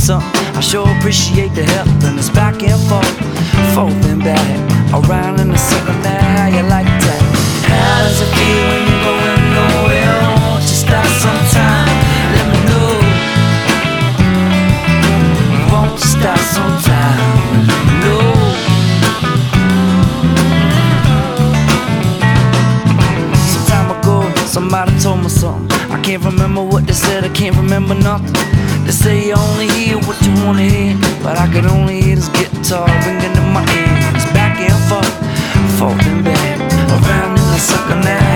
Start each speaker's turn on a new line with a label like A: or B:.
A: something. I sure appreciate the help, and it's back and forth, forth and back, around in the circle now. How you like that? How does it feel when you're going nowhere? Won't you stop sometime? Let me know. Won't you stop sometime? Let me know. Some time ago, somebody told me something. I can't remember what they said, I can't remember nothing. They say you only hear what you wanna hear, but I could only hear this guitar ringing in my ears, back and forth, forth and back, around in the circle now.